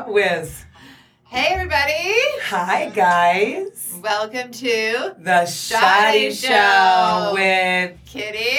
Wiz? Hey, everybody. Hi, guys. Welcome to The Shoddy Show with Kitty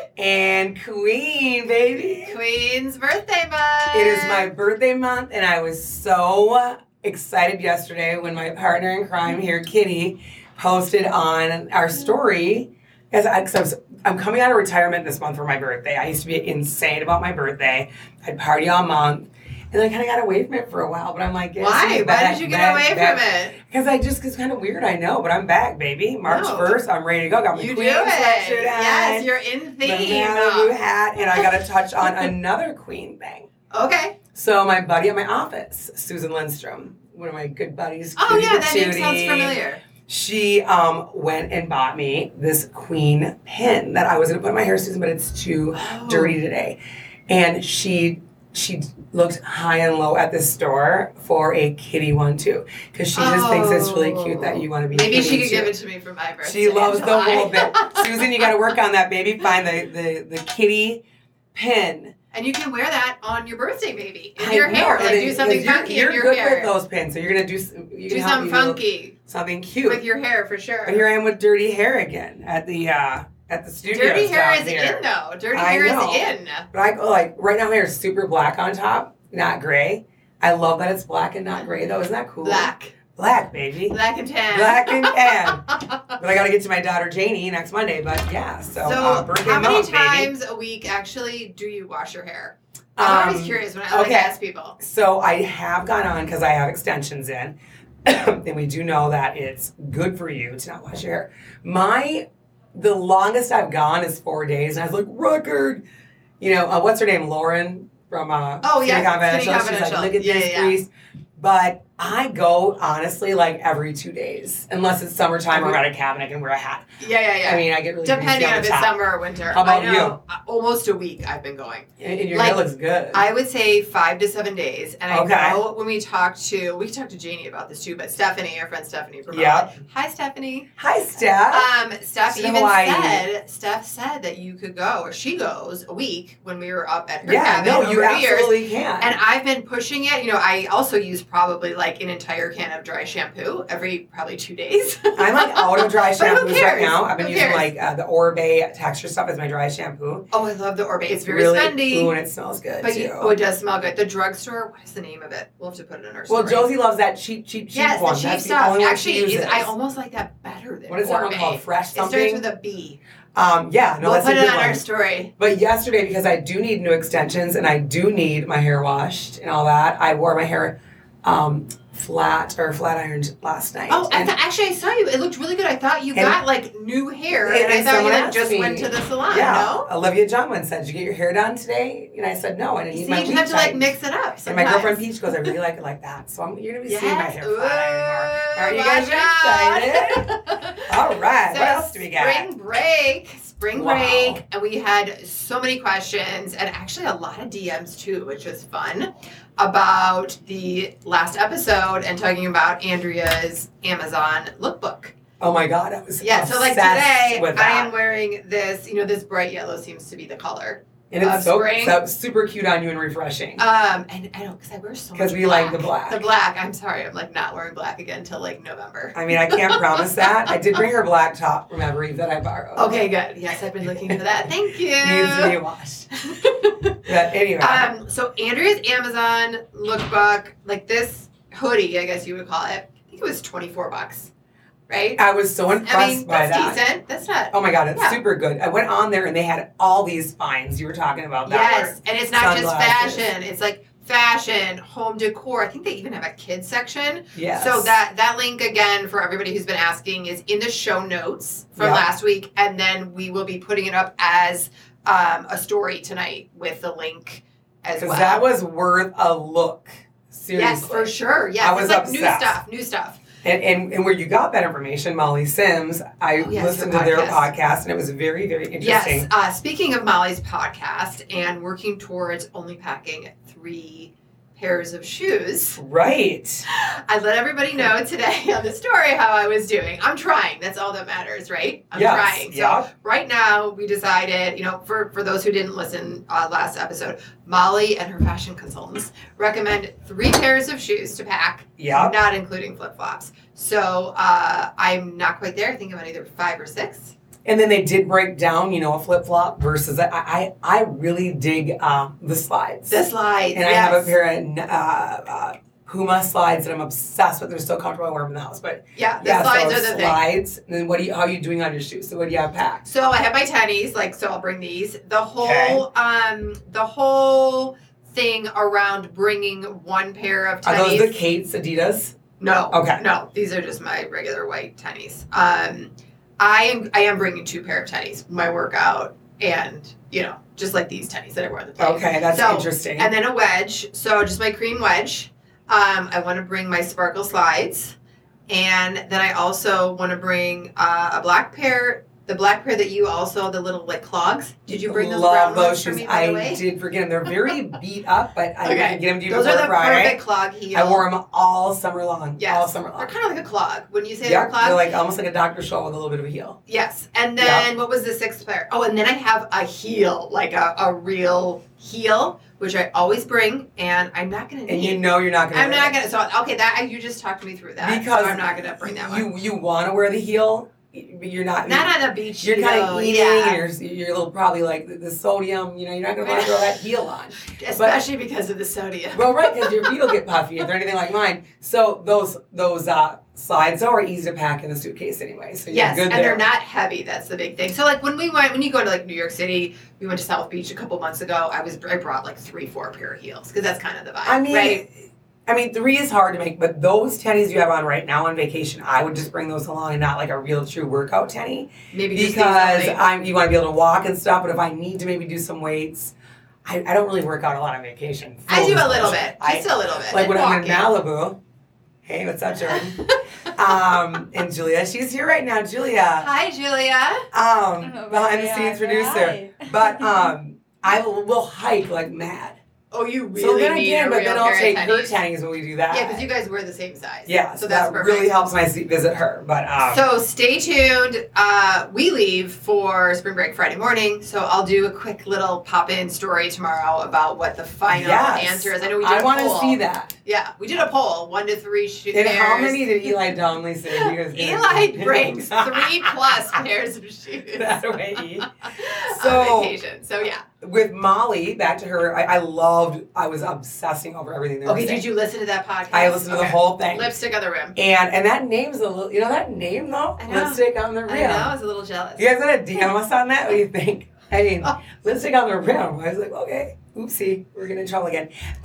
and Queen, baby. Queen's birthday month. It is my birthday month, and I was so excited yesterday when my partner in crime here, Kitty, posted on our story. Because I'm coming out of retirement this month for my birthday. I used to be insane about my birthday. I'd party all month. And then I kind of got away from it for a while. But I'm like, why? Why did you get away from it? Because it's kind of weird, I know. But I'm back, baby. March 1st, I'm ready to go. Got my you Queen do it. sweatshirt on. Yes, you're in theme. My new hat. And I got to touch on another Queen thing. Okay. So my buddy at my office, Susan Lindstrom, one of my good buddies. Oh, yeah, that name sounds familiar. She went and bought me this Queen pin that I was going to put in my hair, Susan, but it's too dirty today. And she looked high and low at the store for a kitty one, too. Because she just thinks it's really cute that you want to be Maybe kitty, she could too. give it to me for my birthday. She loves the whole bit. Susan, you got to work on that, baby. Find the kitty pin. And you can wear that on your birthday, maybe. In your hair. Like, do something funky in your hair. You're good with those pins, so you're going to do something funky. Something cute. With your hair, for sure. But here I am with dirty hair again at the studio. Dirty hair is in, though. Dirty hair is in. But I go, like, right now my hair is super black on top, not gray. I love that it's black and not gray, though. Isn't that cool? Black, baby. Black and tan. Black and tan. But I got to get to my daughter Janie next Monday. But yeah, so birthday how many month, times baby. a week actually do you wash your hair? I'm always curious when I ask people. So I have gone on because I have extensions in. And we do know that it's good for you to not wash your hair. The longest I've gone is 4 days. And I was like, record. You know, what's her name? Lauren from Skinny Confidential. She's like, look at this grease. But I go, honestly, like every 2 days. Unless it's summertime or at a cabin, I can wear a hat. Yeah. I mean, I get really depending on if it's summer or winter. How about you? Almost a week I've been going. And your hair looks good. I would say 5 to 7 days. And I know when we talked to Janie about this too, but Stephanie, our friend Stephanie, Hi, Stephanie. Hi, Steph. Steph said that you could go, or she goes, a week when we were up at her cabin. Yeah, no, you absolutely can. And I've been pushing it. You know, I also use probably like an entire can of dry shampoo every probably 2 days. I'm like out of dry shampoos right now. I've been Who using cares? like the Oribe texture stuff as my dry shampoo. Oh, I love the Oribe. It's very really, spendy. Ooh, and it smells good too. It does smell good. The drugstore, what is the name of it? We'll have to put it in our story. Well, Josie loves that cheap one. Yes, the cheap stuff. Actually, I uses. almost like that better than What is that one Oribe. called? Fresh something? It starts with a B. We'll that's put it on one. our story. But yesterday, because I do need new extensions and I do need my hair washed and all that, I wore my hair flat ironed last night. Oh, actually, I saw you. It looked really good. I thought you got like new hair, and I thought you just went to the salon. Yeah, no? Olivia Junwin said, "Did you get your hair done today?" And I said, "No, I didn't need my you just have to like mix it up. Sometimes. And my girlfriend Peach goes, "I really like it like that." So you're gonna be seeing my hair flat iron more. Are you guys excited? All right. So what else do we got? Spring break, and we had so many questions, and actually a lot of DMs too, which was fun, about the last episode and talking about Andrea's Amazon lookbook. Oh my God, I was so like today, with I am wearing this. You know, this bright yellow seems to be the color. And it's so super cute on you and refreshing. And I don't, because I wear so much because we like the black. The black. I'm sorry, I'm like not wearing black again until like November. I mean, I can't promise that. I did bring her black top, remember, Eve, that I borrowed. Okay, good. Yes, I've been looking for that. Thank you. Needs to be washed. But anyway. So Andrea's Amazon lookbook, like this hoodie, I guess you would call it. I think it was $24. Right? I was so impressed by that. That's decent. That's not. Oh my God, it's super good. I went on there and they had all these finds you were talking about. Yes, and it's not just fashion. It's like fashion, home decor. I think they even have a kids section. Yes. So that link again for everybody who's been asking is in the show notes from last week, and then we will be putting it up as a story tonight with the link as well. Because that was worth a look. Seriously. Yes, for sure. Yes, I was it's like obsessed. new stuff. And where you got that information, Molly Sims, I listened to their podcast, and it was very, very interesting. Yes. Speaking of Molly's podcast and working towards only packing 3 pairs of shoes. Right. I let everybody know today on the story how I was doing. I'm trying. That's all that matters, right? I'm Yes, trying. yeah. So right now we decided, for those who didn't listen last episode, Molly and her fashion consultants recommend 3 pairs of shoes to pack, Yep. not including flip-flops. So I'm not quite there. I think I'm at either 5 or 6. And then they did break down, a flip-flop versus, I really dig the slides. The slides, And I have a pair of Puma slides that I'm obsessed with. They're so comfortable. I wear them in the house. But Yeah, the slides are the thing. Slides. And then how are you doing on your shoes? So what do you have packed? So I have my tennies, so I'll bring these. The whole thing around bringing 1 pair of tennies. Are those the Kate's Adidas? No. Okay. No, these are just my regular white tennies. I am bringing 2 pair of tennies, my workout, and just like these tennies that I wear on the plane. Okay, that's interesting. And then a wedge, so just my cream wedge. I want to bring my sparkle slides, and then I also want to bring a black pair. The black pair that you also, the little clogs. Did you bring those brown ones for me, by the way? I did forget them. They're very beat up, but I didn't get them to you Those before are the Friday. perfect clog heel. I wore them all summer long. Yes. All summer long. They're kind of like a clog. When you say they're a clog. They're like almost like a Dr. Scholl with a little bit of a heel. Yes. And then what was the 6th pair? Oh, and then I have a heel, like a real heel, which I always bring, and I'm not going to need. And you're not going to. I'm not going to. So, okay, you just talked me through that. Because so I'm not going to bring that one. You want to wear the heel, but you're not. Not on the beach. You're kind of eating, yeah. and you're a little probably like the sodium. You're not going to want to throw that heel on. Especially because of the sodium. Well, right, because your feet will get puffy if they're anything like mine. So those slides are easy to pack in the suitcase anyway. So you're good there. And they're not heavy. That's the big thing. So when you go to New York City, we went to South Beach a couple months ago. I brought 3-4 pair of heels because that's kind of the vibe. Right? 3 is hard to make, but those tennies you have on right now on vacation, I would just bring those along and not like a real true workout tenny. Maybe because you want to be able to walk and stuff. But if I need to maybe do some weights, I don't really work out a lot on vacation. I do a little bit, just a little bit. Like when I'm in Malibu. Hey, what's up, Jordan? And Julia, she's here right now. Julia. Hi, Julia. Behind the scenes producer. But I will hike like mad. Oh, you really need a real but then I'll take her tennies. tennies when we do that. Yeah, because you guys wear the same size. Yeah, so that's that really helps when I visit her. But so stay tuned. We leave for spring break Friday morning, so I'll do a quick little pop-in story tomorrow about what the final answer is. I know we did a poll. I want to see that. Yeah, we did a poll, 1 to 3 shoes. And how many did Eli Donnelly say he was going Eli brings 3+ pairs of shoes. That way. On vacation. So yeah. With Molly, back to her, I was obsessing over everything they were saying. Did you listen to that podcast? I listened to the whole thing. Lipstick on the Rim. And that name's a little, that name though? I know. Lipstick on the Rim. I know, I was a little jealous. You guys want to DM us on that? What do you think? I mean, Lipstick on the Rim. I was like, okay, oopsie, we're getting in trouble again.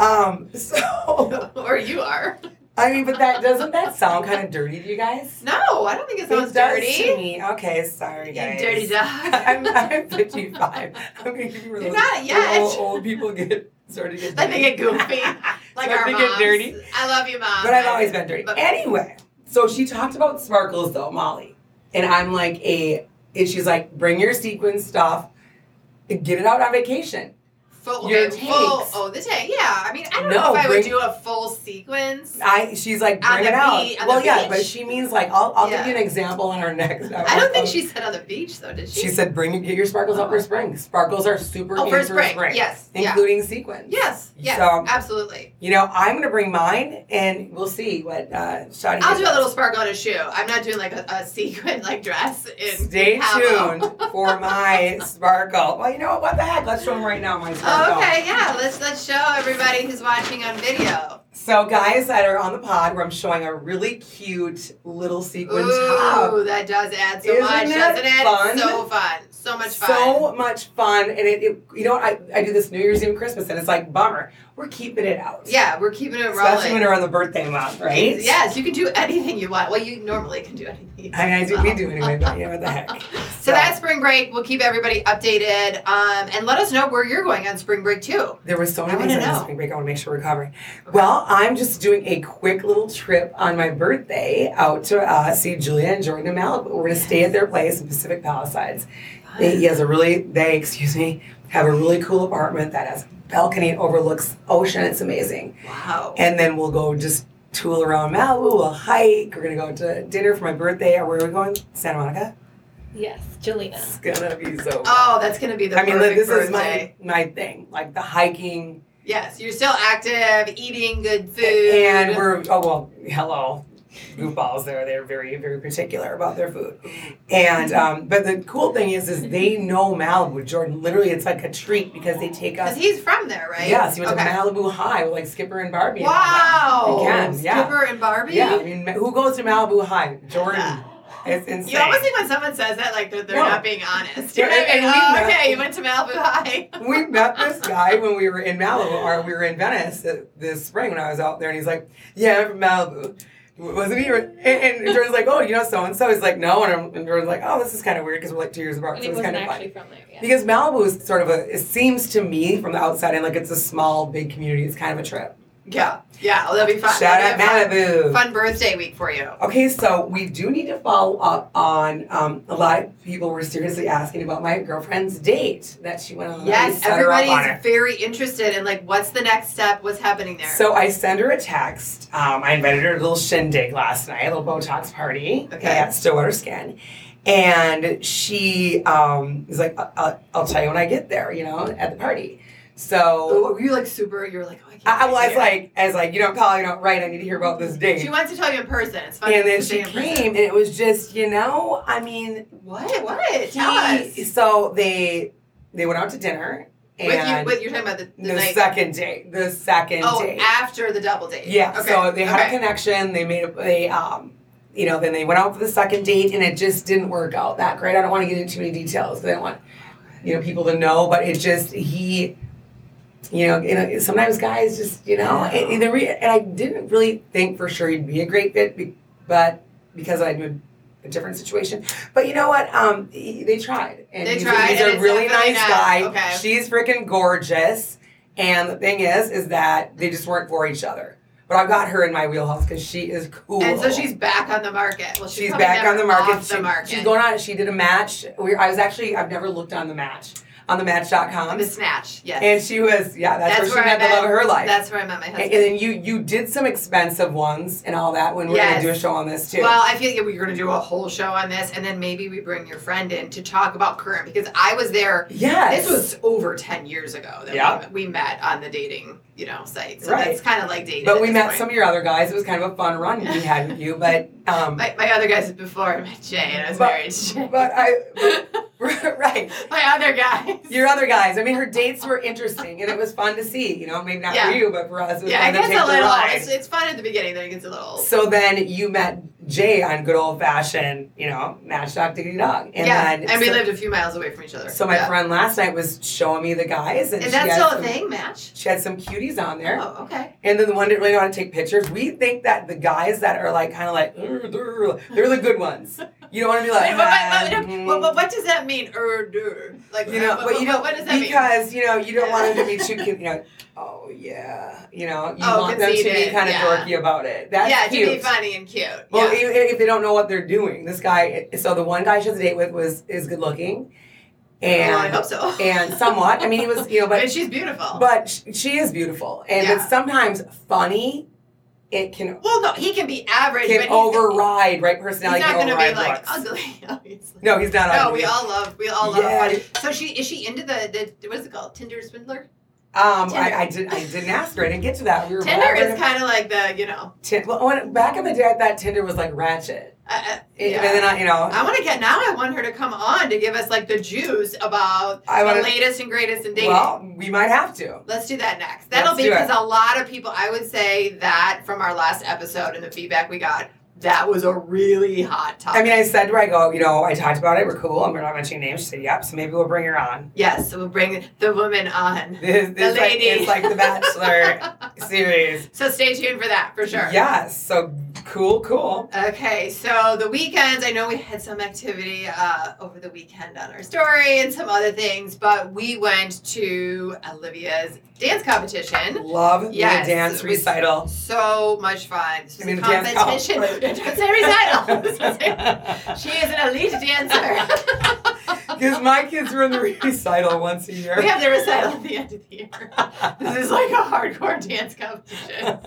Or you are. But doesn't that sound kind of dirty to you guys? No, I don't think it sounds dirty. To me. Okay, sorry guys. You dirty dog. I'm 55. I'm going to give you You're not yet. Old people start to get dirty. Like they get goofy. Like our moms. Get dirty. I love you, Mom. But I've always been dirty. Anyway, so she talked about sparkles though, Molly. And I'm like she's like, bring your sequin stuff and get it out on vacation. The tank. Yeah, I don't know if I would do a full sequence. She's like, bring it out. Beach. But she means like, I'll give you an example on our next episode. I don't think she said on the beach though, did she? She said, get your sparkles up for spring. Sparkles are super for spring. Yes. Including sequins. Yes. Yes. So, absolutely. I'm going to bring mine and we'll see what Shadi I'll do a little sparkle on a shoe. I'm not doing like a sequin dress in Stay tuned for my sparkle. Well, what the heck? Let's show them right now my sparkle. Okay, yeah. Let's show everybody who's watching on video. So guys that are on the pod, where I'm showing a really cute little sequin top. Ooh, that does add so much, doesn't it? Fun? So fun. So much fun. So much fun. And I do this New Year's Eve and Christmas, and it's like, bummer. We're keeping it out. Yeah, we're keeping it rolling. Especially when we're on the birthday month, right? Yes, you can do anything you want. Well, you normally can do anything. We do anyway, but what the heck. So that's spring break. We'll keep everybody updated. And let us know where you're going on spring break, too. There were so many things on spring break I want to make sure we're covering. Okay. Well, I'm just doing a quick little trip on my birthday out to see Julia and Jordan in Malibu. We're going to stay at their place in Pacific Palisades. They have a really cool apartment that has a balcony and overlooks ocean. It's amazing. Wow. And then we'll go just tool around Malibu. We'll hike. We're going to go to dinner for my birthday. Where are we going? Santa Monica? Yes, Jelena. It's going to be so fun. Oh, that's going to be the perfect this birthday. is my thing. Like the hiking. Yes, you're still active, eating good food. And hello. Goofballs there. They're very, very particular about their food. And but the cool thing is they know Malibu. Jordan, literally, it's like a treat because they take us. Because he's from there, right? Yes, he went to Malibu High with like Skipper and Barbie. Wow. Again, yeah. Skipper and Barbie? Yeah, I mean, who goes to Malibu High? Jordan. Yeah. It's insane. You almost think when someone says that, like, they're not being honest. You're Yeah, like, and okay, you went to Malibu High. We met this guy when we were in Malibu, or we were in Venice this spring when I was out there, and he's like, yeah, I'm from Malibu. Wasn't he? And Jordan's like, oh, you know so-and-so? He's like, no. And Jordan's like, oh, this is kind of weird because we're like 2 years apart. And So he it's kind wasn't of actually fun. from there, yeah. Because Malibu is sort of it seems to me from the outside, and like it's a small, big community. It's kind of a trip. Yeah. Well, that'll be fun. Shout out Malibu. Fun birthday week for you. Okay, so we do need to follow up on a lot of people were seriously asking about my girlfriend's date that she went on. Yes, everybody's very interested in, like, what's the next step? What's happening there? So I sent her a text. I invited her to a little shindig last night, a little Botox party at Stillwater Skin. And she was like, I'll tell you when I get there, at the party. So were you like super? You were like, oh, I can't. I was like, you don't call, you don't write. I need to hear about this date. She wants to tell you in person. It's fun. And then she came, and it was just, What? Tell us. So they went out to dinner. And you're talking about the night. second date. The second date. After the double date. Yeah. Okay. So they had a connection. They made then they went out for the second date, and it just didn't work out that great. I don't want to get into too many details because I don't want people to know, but it just sometimes guys just, and I didn't really think for sure he'd be a great fit, but because I knew a different situation. But you know what? They tried. And he's a really nice guy. Okay. She's freaking gorgeous. And the thing is that they just weren't for each other. But I've got her in my wheelhouse because she is cool. And so she's back on the market. Well, she's back on the market. She's going on. She did a match. I've never looked on the match. On the Match.com. The Snatch, yes. And she was, that's where she met the love of her life. That's where I met my husband. And then you did some expensive ones and all that when we're going to do a show on this too. Well, I feel like we're going to do a whole show on this, and then maybe we bring your friend in to talk about current, because I was there. Yes. This was over 10 years ago that we met on the dating, site. So that's kind of like dating. But we met some of your other guys. It was kind of a fun run we had with you. But my other guys before I met Jay, and I was married to Jay. Right. My other guys. Your other guys. I mean, her dates were interesting, and it was fun to see. Maybe not for you, but for us, it was fun to take the ride. It's fun at the beginning, then it gets a little. So then you met Jay on good old fashioned, Match.Diggity-Dog. And we lived a few miles away from each other. So my friend last night was showing me the guys, and is that still a thing, Match? She had some cuties on there. Oh, okay. And then the one didn't really know how to take pictures. We think that the guys that are like kind of like they're the good ones. You don't want to be like. What does that mean? Like what does that mean? Because you don't want them to be too. Oh yeah, you want them to be kind of dorky about it. That's cute. To be funny and cute. Well, if they don't know what they're doing, this guy. So the one guy she has a date with is good looking. And I hope so. And somewhat. I mean, he was, but and she's beautiful. But she is beautiful, and it's sometimes funny. It can. Well, no, he can be average. Can override personality. He's not going to be like looks. ugly. Obviously. No, he's not ugly. No, we all love funny. So is she into the what is it called? Tinder swindler? I didn't ask her. I didn't get to that. We were Tinder is kind of like the back in the day, I thought Tinder was like ratchet. And then I want her to come on to give us like the juice about the latest and greatest in dating. Well, we might have to. Let's do that next. That'll be because a lot of people, I would say that from our last episode and the feedback we got, that was a really hot topic. I mean, I said to her, I go, I talked about it. We're cool. I'm not mentioning names. She said, yep. So maybe we'll bring her on. Yes, so we'll bring the woman on. This lady. It's like the Bachelor series. So stay tuned for that, for sure. Yes. So cool. Okay, so the weekends, I know we had some activity over the weekend on our story and some other things, but we went to Olivia's dance competition. Love Yes, the dance recital. So much fun. This was a dance competition. Don't say recital. She is an elite dancer. Because my kids were in the recital once a year. We have the recital at the end of the year. This is like a hardcore dance competition.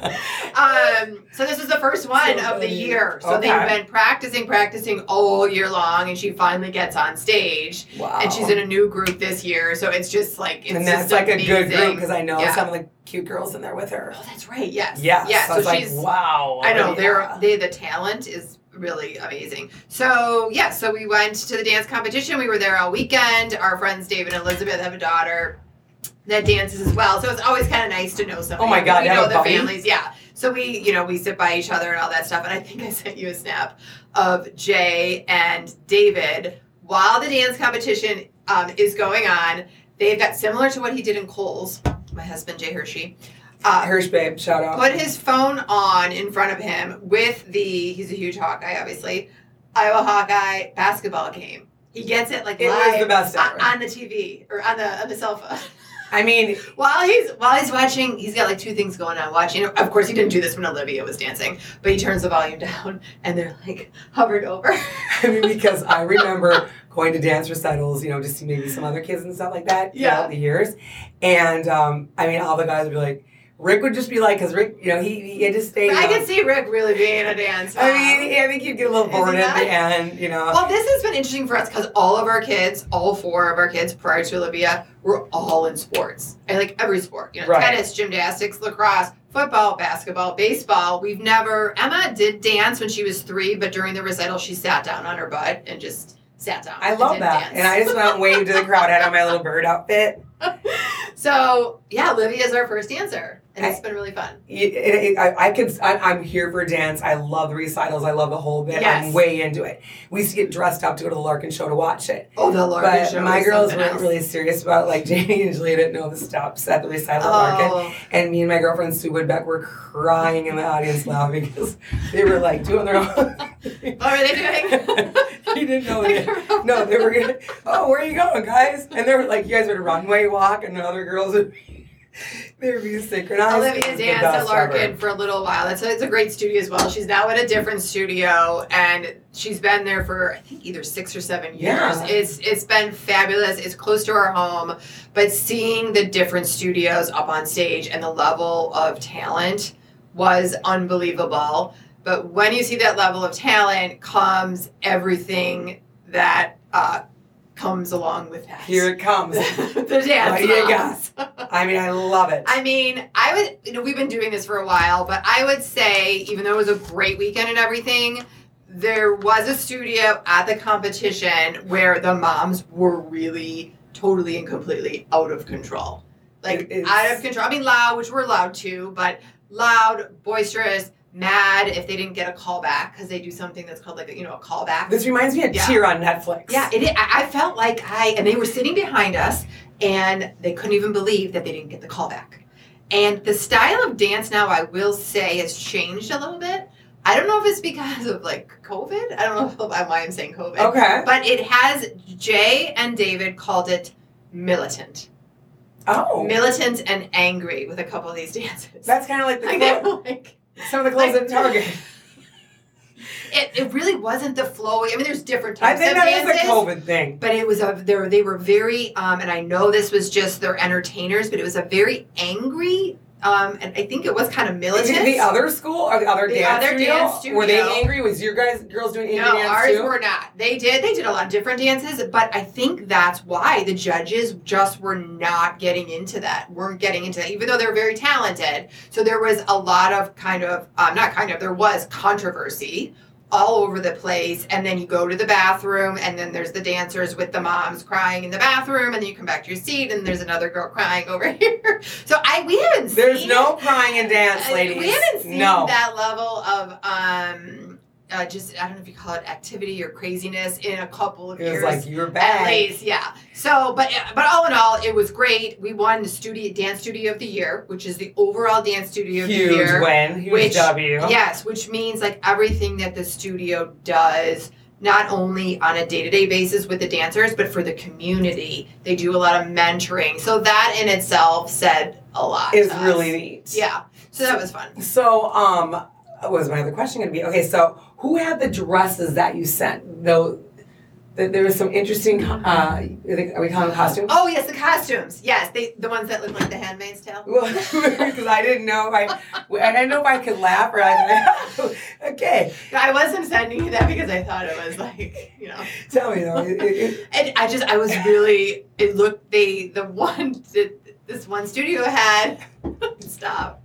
So this was the first one of the year. So they've been practicing all year long, and she finally gets on stage. Wow. And she's in a new group this year, so it's just like and that's like amazing. a good group because I know some of the cute girls in there with her. Oh, that's right. Yes. Yeah. So she's like, wow. I know the talent is really amazing. So so we went to the dance competition. We were there all weekend. Our friends David and Elizabeth have a daughter that dances as well. So it's always kind of nice to know somebody. Oh my God, we know the families. Yeah. So we sit by each other and all that stuff. And I think I sent you a snap of Jay and David while the dance competition is going on. They've got similar to what he did in Kohl's. My husband Jay Hershey. Hirsch babe, shout out. Put his phone on in front of him with he's a huge Hawkeye, obviously, Iowa Hawkeye basketball game. He gets it like it live was the best ever. On the TV or on the cell phone. I mean, while he's watching, he's got like two things going on. Watching, of course, he didn't do this when Olivia was dancing, but he turns the volume down, and they're like hovered over. I mean, because I remember going to dance recitals, to see maybe some other kids and stuff like that throughout the years, and I mean, all the guys would be like. Rick would just be like, because Rick, he had to stay. I could see Rick really being a dancer. I mean, I think you'd get a little bored at the end, Well, this has been interesting for us because all four of our kids prior to Olivia were all in sports. And like every sport, tennis, gymnastics, lacrosse, football, basketball, baseball. Emma did dance when she was 3, but during the recital, she sat down on her butt and just sat down. I love that. Dance. And I just went out and waved to the crowd. I had on my little bird outfit. So, Olivia's our first dancer. And it's been really fun. I'm here for dance. I love the recitals. I love the whole bit. Yes. I'm way into it. We used to get dressed up to go to the Larkin show to watch it. Oh, the Larkin show. But my girls weren't really serious about it. Like Jamie and Julia didn't know the steps at the recital at Larkin. And me and my girlfriend Sue Woodbeck were crying in the audience laughing because they were like doing their own. What were they doing? You didn't know that. No, they were going, where are you going, guys? And they were like, you guys would runway walk, and the other girls would they were being synchronized. Olivia danced at Larkin for a little while. It's a great studio as well. She's now at a different studio, and she's been there for, I think, either 6 or 7 years. Yeah. It's been fabulous. It's close to our home, but seeing the different studios up on stage and the level of talent was unbelievable. But when you see that level of talent comes everything that comes along with that. Here it comes. The dance. What do you got? I mean, I love it. I mean, we've been doing this for a while, but I would say, even though it was a great weekend and everything, there was a studio at the competition where the moms were really totally and completely out of control. Like, out of control. I mean, loud, which we're loud too, but loud, boisterous, mad if they didn't get a call back because they do something that's called like a callback. This reminds me of Cheer on Netflix. Yeah, I felt like and they were sitting behind us and they couldn't even believe that they didn't get the call back. And the style of dance now, I will say, has changed a little bit. I don't know if it's because of like COVID. I don't know why I'm saying COVID. Okay. But it has, Jay and David called it militant. Oh. Militant and angry with a couple of these dances. That's kind of like some of the clothes at Target. It really wasn't the flowy. I mean, there's different types of dances. I think that is a COVID thing. But it was they were very, and I know this was just their entertainers, but it was a very angry, and I think it was kind of militant. The other school or the other dance studio? Were they angry? Was your girls doing angry dance ours too? were not. They did a lot of different dances, but I think that's why the judges just were not getting into that, even though they're very talented. So there was a lot of there was controversy all over the place, and then you go to the bathroom, and then there's the dancers with the moms crying in the bathroom, and then you come back to your seat, and there's another girl crying over here. So we haven't seen... There's no crying and dance, ladies. We haven't seen that level of just, I don't know if you call it activity or craziness in a couple of It was years. like, you were back. At least, yeah. So, but all in all, it was great. We won the Dance Studio of the Year, which is the overall Dance Studio of the Year. Huge win. Huge W. Yes, which means like everything that the studio does, not only on a day-to-day basis with the dancers, but for the community. They do a lot of mentoring. So that in itself said a lot. It's really neat. Yeah. So that was fun. So, what was my other question going to be? Okay, so who had the dresses that you sent? Though there was some interesting, are we calling them costumes? Oh, yes, the costumes. Yes, the ones that look like the Handmaid's Tale. Well, because I didn't know if I could laugh or I okay. I wasn't sending you that because I thought it was like, Tell me though. And I was really, it looked, this one studio had, stop.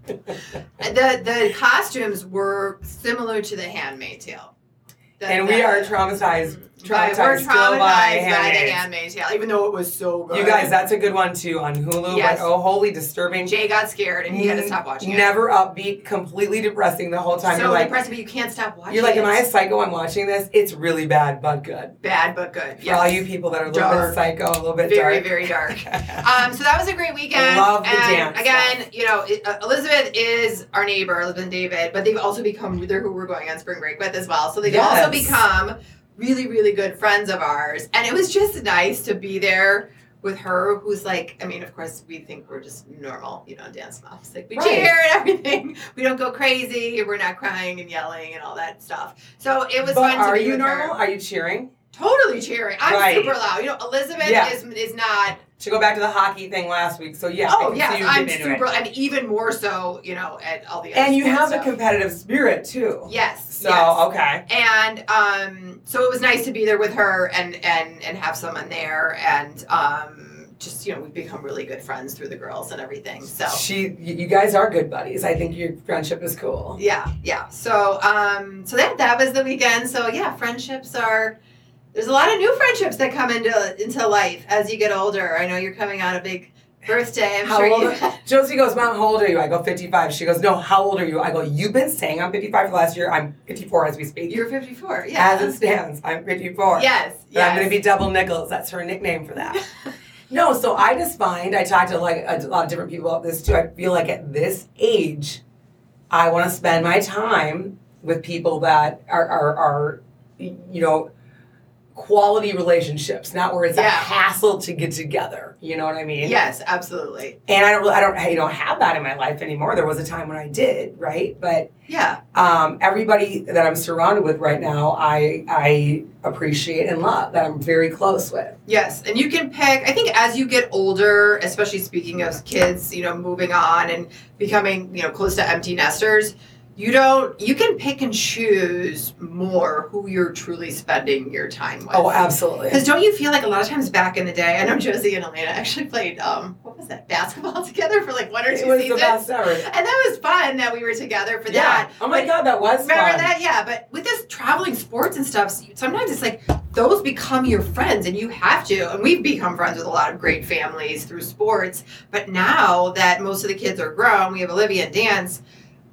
The costumes were similar to the Handmaid's Tale. And we are traumatized we're traumatized by the Handmaid's Tale, even though it was so good. You guys, that's a good one too on Hulu. Yes. But holy disturbing. Jay got scared and he had to stop watching it. Never upbeat, completely depressing the whole time. So you're like, depressing, but you can't stop watching it. You're like, am I a psycho? I'm watching this. It's really bad, but good. Bad, but good. For all you people that are a little bit psycho, a little bit very, dark. very dark. So that was a great weekend. Love the dance. Again, Elizabeth is our neighbor, Elizabeth and David, but they've also become, they're who we're going on spring break with as well. So they've also become really, really good friends of ours. And it was just nice to be there with her, who's like, I mean, of course, we think we're just normal, dance moms. Like, we cheer and everything. We don't go crazy. We're not crying and yelling and all that stuff. So it was fun to be with her. Are you normal? Are you cheering? Totally cheering. I'm super loud. Elizabeth is not. To go back to the hockey thing last week, so yeah. Oh yeah, I'm super, and even more so, at all the other and you have stuff. the competitive spirit too. Yes. So okay. And so it was nice to be there with her and have someone there, and just we've become really good friends through the girls and everything. So you guys are good buddies. I think your friendship is cool. Yeah. So that was the weekend. So yeah, friendships are. There's a lot of new friendships that come into life as you get older. I know you're coming on a big birthday. How old? Josie goes, Mom, how old are you? I go, 55. She goes, no, how old are you? I go, you've been saying I'm 55 for last year. I'm 54 as we speak. You're 54, yeah. As it stands, I'm 54. Yes. I'm going to be double nickels. That's her nickname for that. No, so I just find, I talked to like a lot of different people about this too. I feel like at this age, I want to spend my time with people that are quality relationships, not where it's a hassle to get together. You know what I mean? Yes, absolutely. And I don't have that in my life anymore. There was a time when I did, right? But everybody that I'm surrounded with right now, I appreciate and love, that I'm very close with. Yes, and you can pick. I think as you get older, especially speaking of kids, moving on and becoming, close to empty nesters. You can pick and choose more who you're truly spending your time with. Oh, absolutely. Because don't you feel like a lot of times back in the day, I know Josie and Elena actually played, what was that, basketball together for like 1 or 2 seasons? It was the best ever. And that was fun that we were together for that. Oh my God, that was fun. Remember that? Yeah, but with this traveling sports and stuff, sometimes it's like those become your friends and you have to. And we've become friends with a lot of great families through sports. But now that most of the kids are grown, we have Olivia and Dance,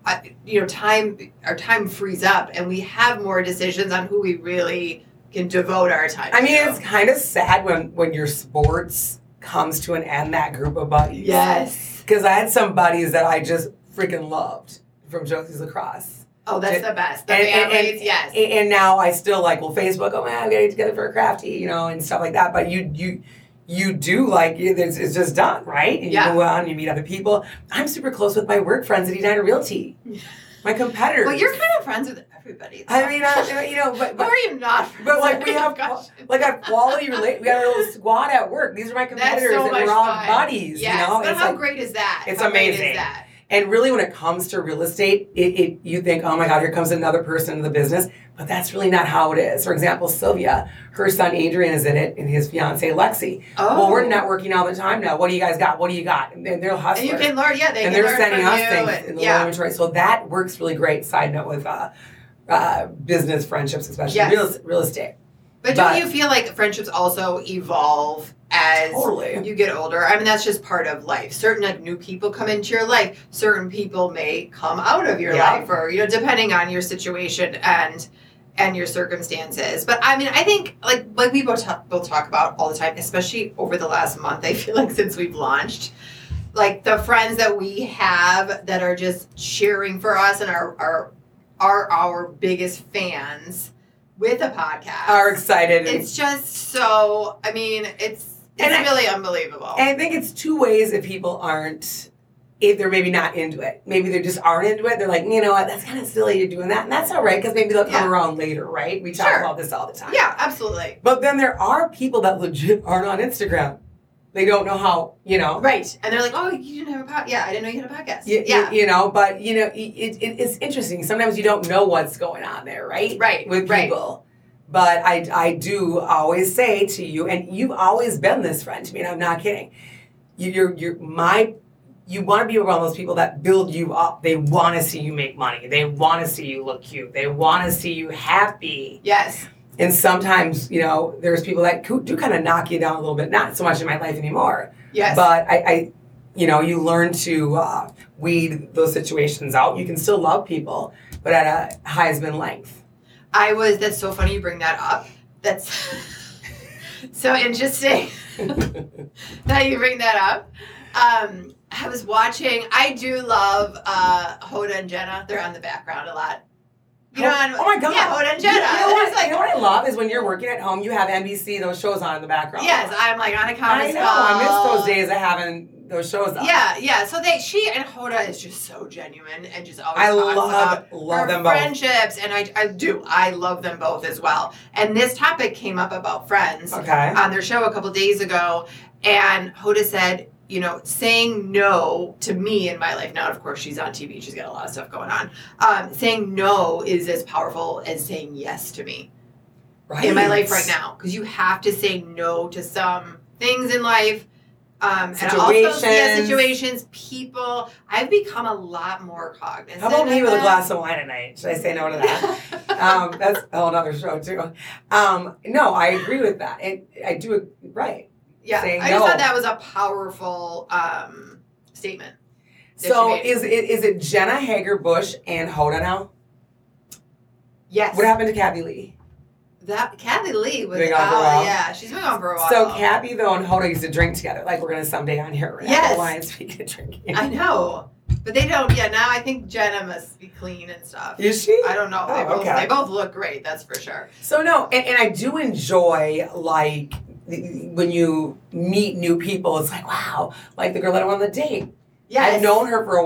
our time frees up and we have more decisions on who we really can devote our time to. I mean, it's kind of sad when your sports comes to an end, that group of buddies. Yes. Because I had some buddies that I just freaking loved from Josie's Lacrosse. Oh, that's the best. The families, yes. And now I still Facebook, oh man, I'm getting together for a crafty, and stuff like that. But you do it's just done, right? And you go on, you meet other people. I'm super close with my work friends at Edina Realty. My competitors. Well, you're kind of friends with everybody. So. I mean, but who are you not friends But we have a quality relate. We got a little squad at work. These are my competitors, and we're all buddies. Yes, but how great is that? It's amazing. Great is that? And really, when it comes to real estate, you think, oh my God, here comes another person in the business. But that's really not how it is. For example, Sylvia, her son Adrian is in it, and his fiance Lexi. Oh. Well, we're networking all the time now. What do you guys got? What do you got? And they're hustlers. And you can learn, and they're sending us things in the inventory. So that works really great. Side note with business friendships, especially real estate. But don't you feel like friendships also evolve as you get older? I mean, that's just part of life. Certain new people come into your life. Certain people may come out of your life, or depending on your situation. And and your circumstances. But I mean, I think like we both talk about all the time, especially over the last month, I feel like since we've launched, like the friends that we have that are just cheering for us and are our biggest fans with a podcast. Are excited. It's just so, I mean, it's really unbelievable. And I think it's two ways if people aren't, if they're maybe not into it. Maybe they just aren't into it. They're like, you know what, that's kind of silly you're doing that. And that's all right, because maybe they'll come around later, right? We talk about this all the time. Yeah, absolutely. But then there are people that legit aren't on Instagram. They don't know how, you know. Right. And they're like, oh, you didn't have a podcast. Yeah, I didn't know you had a podcast. Yeah. You know, but, you know, it's interesting. Sometimes you don't know what's going on there, right? Right. With people. But I do always say to you, and you've always been this friend to me, and I'm not kidding. You want to be around those people that build you up. They want to see you make money. They want to see you look cute. They want to see you happy. Yes. And sometimes, you know, there's people that do kind of knock you down a little bit. Not so much in my life anymore. Yes. But I you know, you learn to weed those situations out. You can still love people, but at a Heisman length. That's so funny you bring that up. That's so interesting that you bring that up. I was watching, I do love Hoda and Jenna. They're on the background a lot. You know, oh my God. Yeah, Hoda and Jenna. You know what I love is when you're working at home, you have NBC, those shows on in the background. Yes, I'm like on a conference call. I miss those days of having those shows on. Yeah. So she and Hoda is just so genuine and just always love them both. Friendships, and I love them both as well. And this topic came up about friends on their show a couple days ago, and Hoda said, you know, saying no to me in my life. Now, of course, she's on TV. She's got a lot of stuff going on. Saying no is as powerful as saying yes to me in my life right now. Because you have to say no to some things in life. Situations, people. I've become a lot more cognizant. How about me with a glass of wine at night? Should I say no to that? That's a whole other show, too. No, I agree with that. I do it right. Yeah, I just thought that was a powerful statement. So is it Jenna Hager-Bush and Hoda now? Yes. What happened to Kathy Lee? Kathy Lee was been on for a while. Yeah, she's been on for a while. So Kathy though and Hoda used to drink together, like we're gonna someday on here. Right? Yes. Wine speaking of drinking. I know. But they don't. Yeah, now I think Jenna must be clean and stuff. Is she? I don't know. They both look great. That's for sure. So no, and I do enjoy like when you meet new people. It's like wow, like the girl that I went on the date. Yeah, I've known her for a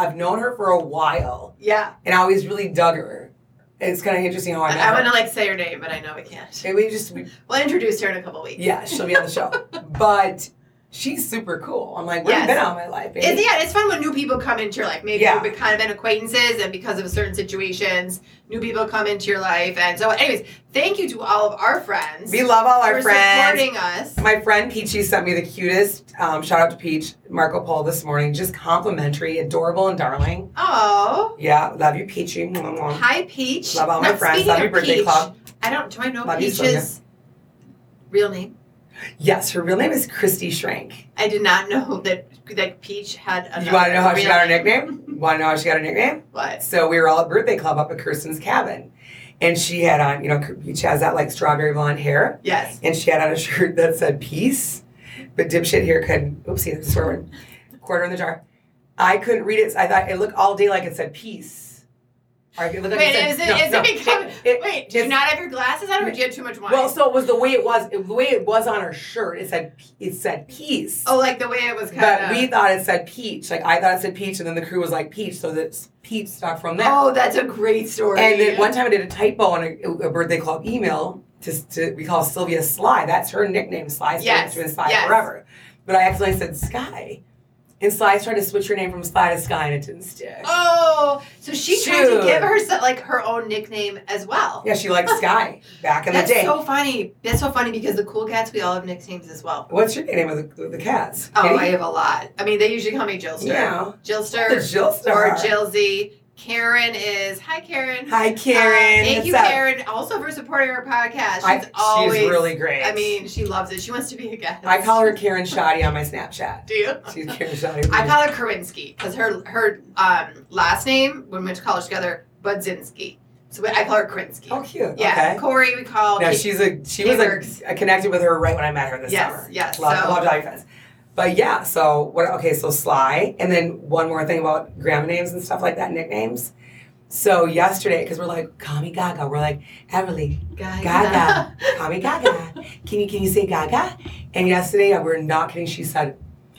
while. Yeah, and I always really dug her. It's kind of interesting how I met her. I want to like say her name, but I know we can't. We'll introduce her in a couple weeks. Yeah, she'll be on the show. But she's super cool. I'm like, where have you been all my life, baby? It's fun when new people come into your life. Maybe you've kind of been acquaintances, and because of certain situations, new people come into your life. And so, anyways, thank you to all of our friends. We love all our friends. For supporting us. My friend Peachy sent me the cutest, shout out to Peach, Marco Polo this morning. Just complimentary, adorable, and darling. Oh. Yeah, love you, Peachy. Hi, Peach. Love all my friends. Love your birthday club. Do I know Peach's real name? Yes, her real name is Christy Schrank. I did not know that Peach had You want to know how she got her nickname? Want to know how she got her nickname? What? So we were all at birthday club up at Kirsten's cabin. And she had on, Peach has that like strawberry blonde hair. Yes. And she had on a shirt that said peace. But dipshit here couldn't, oopsie, that's a swear word. Quarter in the jar. I couldn't read it. So I thought it looked all day like it said peace. Wait, do you not have your glasses on, or do you have too much wine? Well, so it was the way it was on her shirt. It said peace. Oh, like the way it was kind of. But we thought it said peach. Like I thought it said peach, and then the crew was like peach, so that's peach stuck from there. Oh, that's a great story. And then one time I did a typo on a birthday club email we call Sylvia Sly. That's her nickname, Sly. Yes. Been Sly forever. But I accidentally said Sky. And Sly tried to switch her name from Sly to Sky, and it didn't stick. Oh, so she tried to give herself like her own nickname as well. Yeah, she liked Sky back in the day. That's so funny. That's so funny because the cool cats, we all have nicknames as well. What's your name of the cats? Oh, Kitty? I have a lot. I mean, they usually call me Jillster. Yeah. Jillster. Or Jillsy. Karen is, hi Karen. Hi Karen. Thank you Karen also for supporting our podcast. She's really great. I mean, she loves it. She wants to be a guest. I call her Karen Shoddy on my Snapchat. Do you? She's Karen Shoddy. I call her Karinsky because her last name, when we went to college together, Budzinski. So I call her Krinsky. Oh, cute. Yeah, Okay. Corey we call. No, I connected with her right when I met her this summer. Yes. Love Doggy Friends. But yeah, so Sly, and then one more thing about grandma names and stuff like that, nicknames. So yesterday, because we're like, call me Gaga. We're like, Everly, Gaga. Call me Gaga. Can you say Gaga? And yesterday, we're not kidding, she said,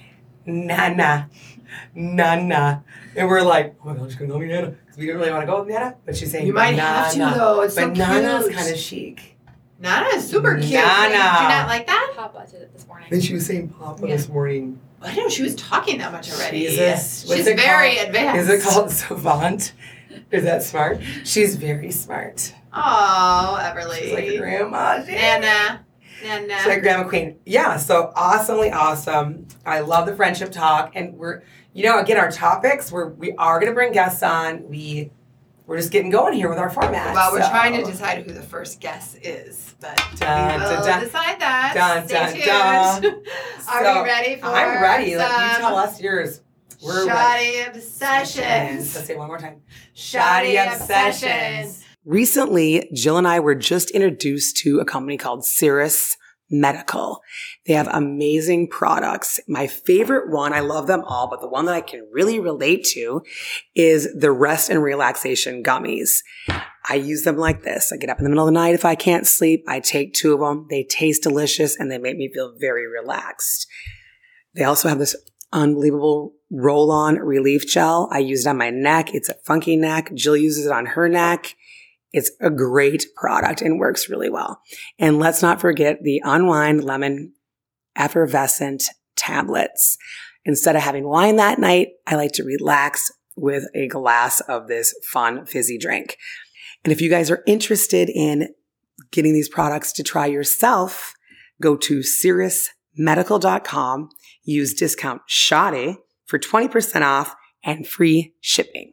Nana. And we're like, oh my God, she's going to call me Nana. Because we didn't really want to go with Nana. But she's saying, you might have to, though. It's so but cute. Nana's kind of chic. Nana is super cute. Nana. Did you not like that? Papa did it this morning. And she was saying Papa this morning. I didn't know she was talking that much already. Jesus. She's very advanced. Is it called savant? Is that smart? She's very smart. Oh, Everly. She's like a grandma. Nana. She's like grandma queen. Yeah, so awesomely awesome. I love the friendship talk. And we're, again, our topics, we are going to bring guests on. We're just getting going here with our format. Well, we're trying to decide who the first guest is, but we will decide that. Stay tuned. Are we ready for I'm ready. You tell us yours. We're Shoddy ready. Obsessions. Let's say it one more time. Shoddy Obsessions. Recently, Jill and I were just introduced to a company called Cirrus Medical. They have amazing products. My favorite one, I love them all, but the one that I can really relate to is the rest and relaxation gummies. I use them like this. I get up in the middle of the night if I can't sleep. I take 2 of them. They taste delicious and they make me feel very relaxed. They also have this unbelievable roll-on relief gel. I use it on my neck. It's a funky neck. Jill uses it on her neck. It's a great product and works really well. And let's not forget the Unwind Lemon Effervescent tablets. Instead of having wine that night, I like to relax with a glass of this fun fizzy drink. And if you guys are interested in getting these products to try yourself, go to cirrusmedical.com, use discount SHODDY for 20% off and free shipping.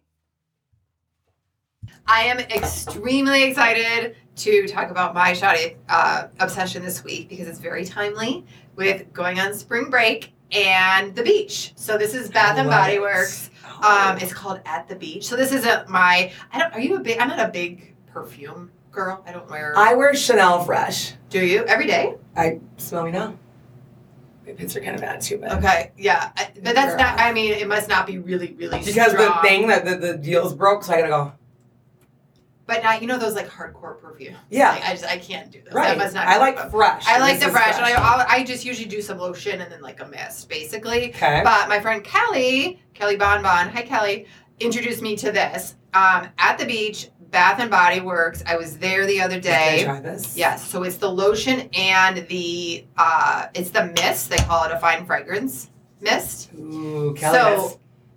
I am extremely excited to talk about my shoddy obsession this week because it's very timely with going on spring break and the beach. So this is Bath and Body Works. It's called At the Beach. So this isn't I'm not a big perfume girl. I wear Chanel Fresh. Do you? Every day? I smell me now. My pits are kind of bad too, but. Okay, yeah. But that's not, it must not be really, really because strong. The thing that the deal's broke, so I gotta go. But now, those like hardcore perfume. Yeah. I can't do this. Right. That must not I like fresh. I like the fresh. And I just usually do some lotion and then like a mist, basically. Okay. But my friend Kelly Bonbon, hi Kelly, introduced me to this. At the beach, Bath and Body Works. I was there the other day. Can I try this? Yes. So it's the lotion and it's the mist. They call it a fine fragrance mist. Ooh, Kelly. So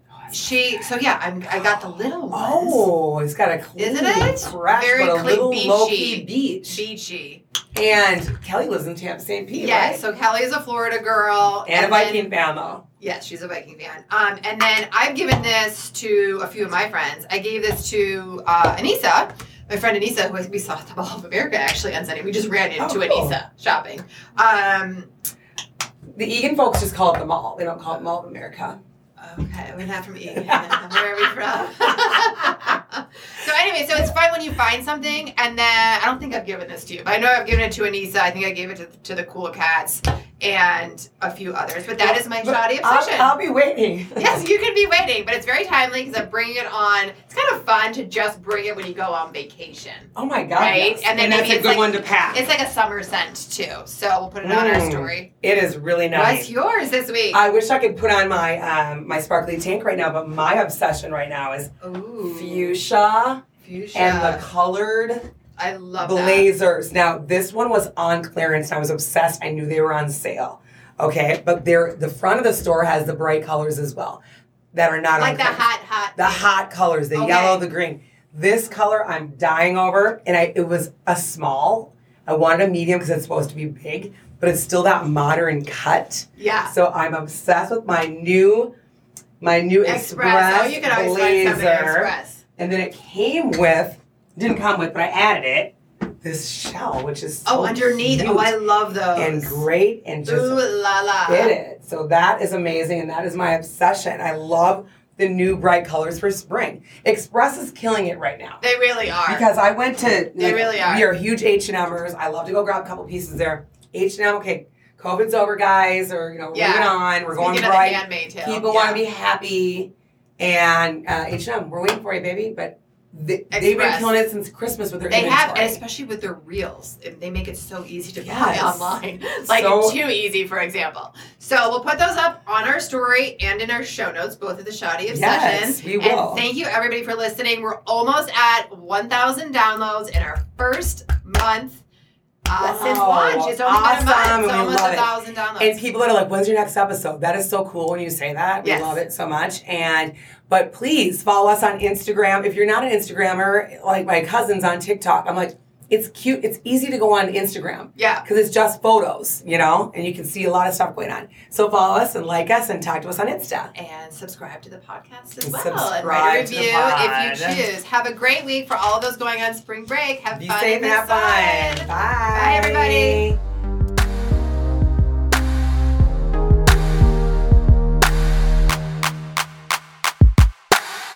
I got the little one. Oh, it's got a clean, isn't it? Fresh, very but a clean, little beachy, low-key beach. Beachy. And Kelly lives in Tampa, St. Pete, yeah, right? So Kelly is a Florida girl. And a Viking fan, though. Yes, she's a Viking fan. And then I've given this to a few of my friends. I gave this to Anissa, my friend Anissa, who we saw at the Mall of America actually on Sunday. We just ran into Anissa shopping. The Egan folks just call it the mall. They don't call it Mall of America. Okay, we're not from Egan. Where are we from? So anyway, so it's fun when you find something, and then I don't think I've given this to you, but I know I've given it to Anissa. I think I gave it to the Cool Cats and a few others. But that is my shoddy obsession. I'll be waiting. Yes, you can be waiting, but it's very timely because I'm bringing it on. It's kind of fun to just bring it when you go on vacation. Oh my God! Right, yes. and then that's a good one to pack. It's like a summer scent too, so we'll put it on our story. It is really nice. What's yours this week? I wish I could put on my my sparkly tank right now, but my obsession right now is fuchsia and the colored I love blazers. Now this one was on clearance. And I was obsessed. I knew they were on sale. Okay, but the front of the store has the bright colors as well that are not like on the clearance. hot The hot colors, the yellow, the green. This color I'm dying over, and it was a small. I wanted a medium because it's supposed to be big, but it's still that modern cut. Yeah. So I'm obsessed with my new Express Oh, you can always find something Express. And then it didn't come with, but I added it. This shell, which is so underneath. cute Oh, I love those. and great and just ooh la la. fit it. So that is amazing, and that is my obsession. I love the new bright colors for spring. Express is killing it right now. They really are. Because I went to, They really are. We are huge H&Mers. I love to go grab a couple pieces there. H&M, okay, COVID's over, guys, or, moving on. We're going bright. Handmade too. People want to be happy. And H&M, we're waiting for you, baby. But they've been killing it since Christmas with their inventory. They have, and especially with their reels. They make it so easy to buy online. Like, too easy, for example. So we'll put those up on our story and in our show notes, both of the Shoddy Obsessions. Yes, we will. And thank you, everybody, for listening. We're almost at 1,000 downloads in our first month. Since launch. It's only been a month. It's almost 1,000 downloads. And people that are like, when's your next episode? That is so cool when you say that. Yes. We love it so much. But please follow us on Instagram. If you're not an Instagrammer, like my cousin's on TikTok, I'm like, it's cute. It's easy to go on Instagram. Yeah. Because it's just photos, and you can see a lot of stuff going on. So follow us and like us and talk to us on Insta. And subscribe to the podcast as And well. And write a review if you choose. Have a great week for all of those going on spring break. Have fun. Be safe and have fun. Bye. Bye, everybody.